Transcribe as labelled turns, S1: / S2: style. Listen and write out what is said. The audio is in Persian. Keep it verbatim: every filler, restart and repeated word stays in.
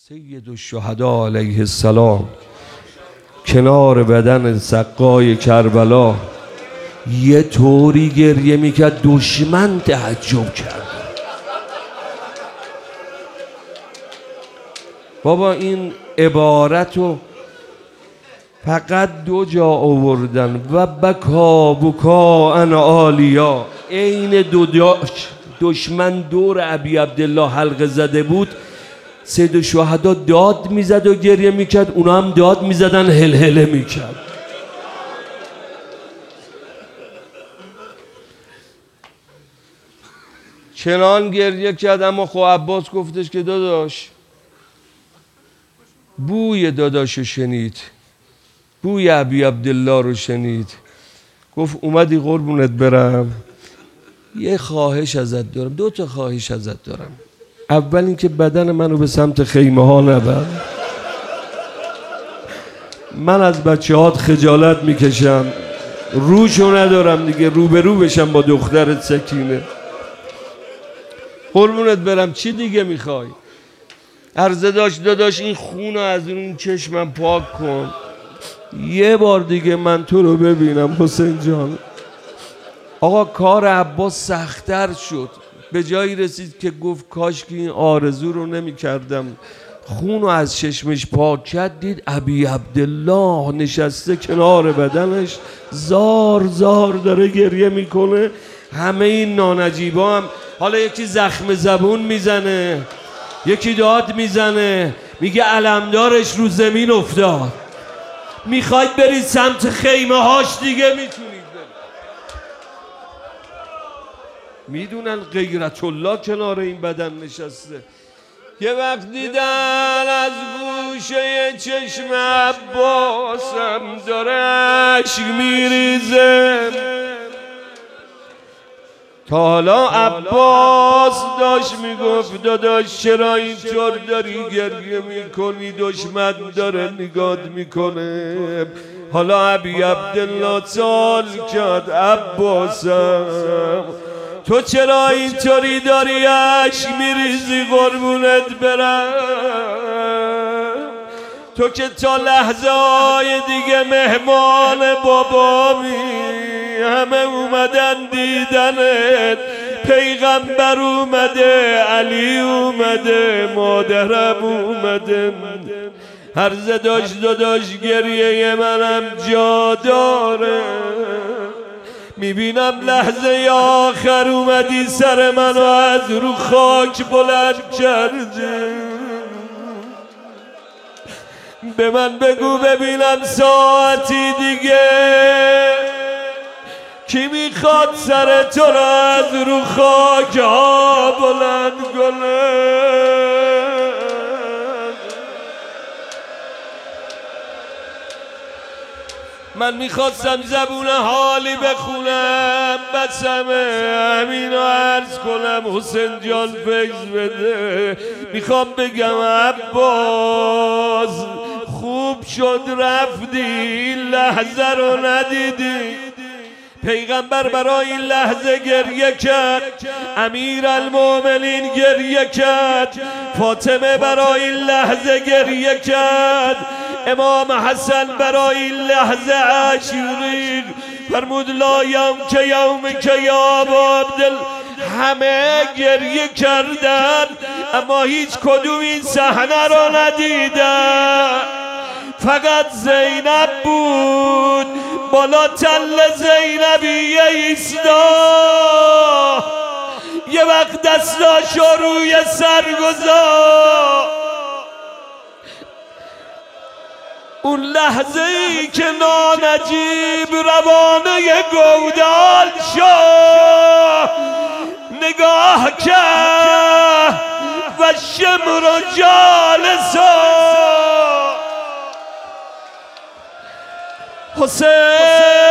S1: سید الشهدا علیه السلام کنار بدن سقای کربلا یه طوری گریه میکرد دشمن تعجب کرد. بابا این عبارتو فقط دو جا آوردن و بکا بکا ان عالیا، عین دو داش دشمن دور ابی عبدالله حلقه زده بود، سید الشهدا داد میزد و گریه میکرد، اونا هم داد میزدن هلهله میکرد. چنان گریه کرد. اما خب عباس گفتش که داداش بوی داداشو شنید، بوی ابی عبدالله رو شنید. گفت اومدی قربونت برم، یه خواهش ازت دارم، دو تا خواهش ازت دارم. اول اینکه بدن منو به سمت خیمه ها نبر، من از بچه هات خجالت میکشم، روشو ندارم دیگه، روبرو بشم با دخترت سکینه. قربونت برم چی دیگه میخوای؟ عرضه داشت داداش این خونو از اون چشمم پاک کن، یه بار دیگه من تو رو ببینم حسین جان. آقا کار عباس سخت‌تر شد، به جایی رسید که گفت کاش که این آرزو رو نمی کردم. خونو از چشمش پاک کرد، دید ابی عبدالله نشسته کنار بدنش زار زار داره گریه میکنه. همه این نانجیبا هم حالا یکی زخم زبون میزنه، یکی داد میزنه، میگه علمدارش رو زمین افتاد. میخواید برید سمت خیمه هاش دیگه میتونید. میدونن غیرت الله کنار این بدن نشسته. یه وقت دیدن از گوشه چشم عباسم داره عشق میریزه. تا حالا عباس داشت میگفت داداش چرا اینطور داری گریه میکنی، دشمن داره نگات میکنه. حالا ابی عبدالله سال کرد عباسم تو چرا اینطوری داری عشق میریزی قربونت برم؟ تو که تا لحظه های دیگه مهمان بابامی، همه اومدن دیدنت، پیغمبر اومده، علی اومده، مادرم اومده. هرزه داشت داداش گریه منم جا داره، میبینم لحظه آخر اومدی سر منو از رو خاک بلند کردی. به من بگو ببینم ساعتی دیگه کی میخواد سر تو را از رو خاک ها بلند کنه؟ من میخواستم زبون حالی بخونم، بسمه همین رو عرض کنم حسین جان فیض بده. میخوام بگم عباس خوب شد رفتی، این لحظه رو ندیدی. پیغمبر برای این لحظه گریه کرد، امیر المومنین گریه کرد، فاطمه برای این لحظه گریه کرد، امام حسن برای این لحظه عاشقی فرمود لا یوم که یوم که یا ابا عبدالله. همه گریه کردن اما هیچ کدوم این صحنه رو ندیدن. فقط زینب بود بالا تل زینبی ایستا، یه وقت دستاشو روی سر گذاشت. اون لحظه ای که نانجیب روانه گودال شد، نگاه کرد و شمر و جالسا حسین